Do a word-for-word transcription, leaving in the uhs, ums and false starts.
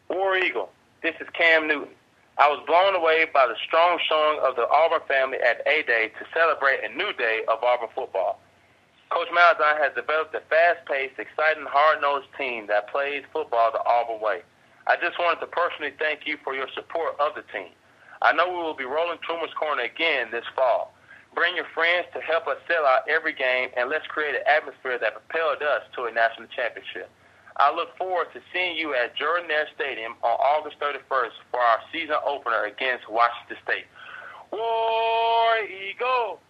War Eagle, this is Cam Newton. I was blown away by the strong showing of the Auburn family at A-Day to celebrate a new day of Auburn football. Coach Malzahn has developed a fast-paced, exciting, hard-nosed team that plays football the Auburn way. I just wanted to personally thank you for your support of the team. I know we will be rolling Truman's Corner again this fall. Bring your friends to help us sell out every game, and let's create an atmosphere that propelled us to a national championship. I look forward to seeing you at Jordan-Hare Stadium on August thirty-first for our season opener against Washington State. War Eagle!